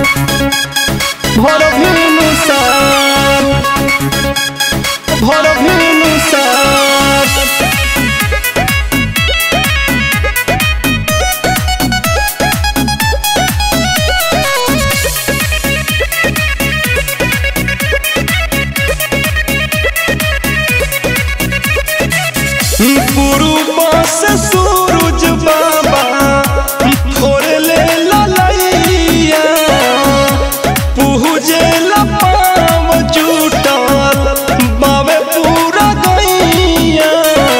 भर भिनुसार भर भिनुसार पूर्व से सूरज बाबा फोड़ले ललैया पूजे पाव जुटल बाबे पूरा गैया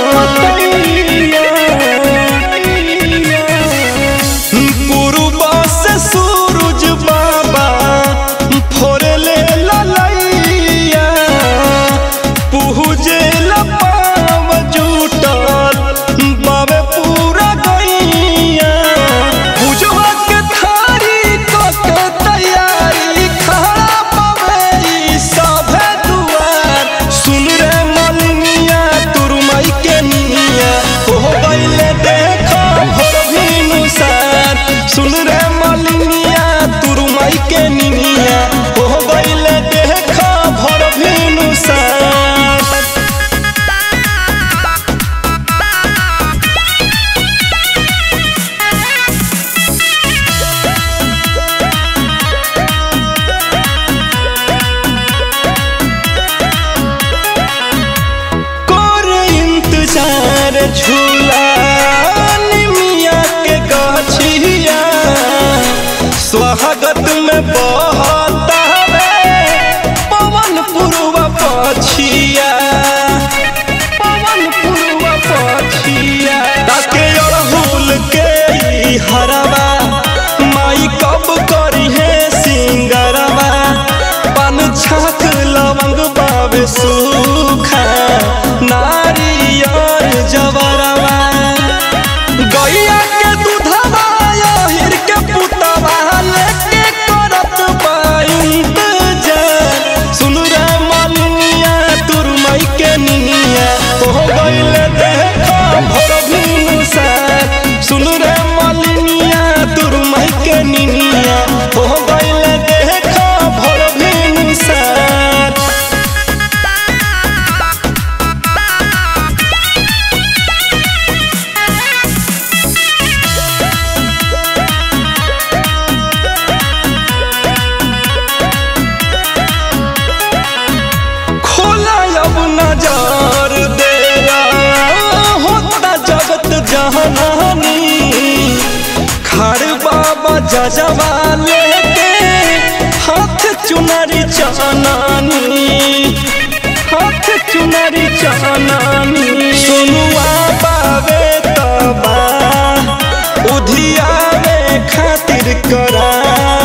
पूर्व से सूरज बाबा फोड़ले ललैया पूजे सुन रे मलिनिया तुरमई के निनिया हो गइले देखा भर भिनुसार कर इंतजार झूला स्वागत में बहता पवन पूर्व पछिया ताके अड़हुल के हरवा माई कब करी है सिंगरवा पान छाक लवंग बावे सूखा नारियर जवरवा गैया के दूधवा हिर के पुतवा लेके करत बाइन सुन रे मलिनिया तुरमई के निनिया हो गइले देखा भर भिनुसार सुन रे मलिनिया तुरमई के निनिया हो गइले देखा भर भिनुसार अब नजर देरा होता जगत जहानी खड़ बाबा जजवा लेके हाथ चुनरी चनानी सुनुआ बावे तबा उधिया में खातिर करा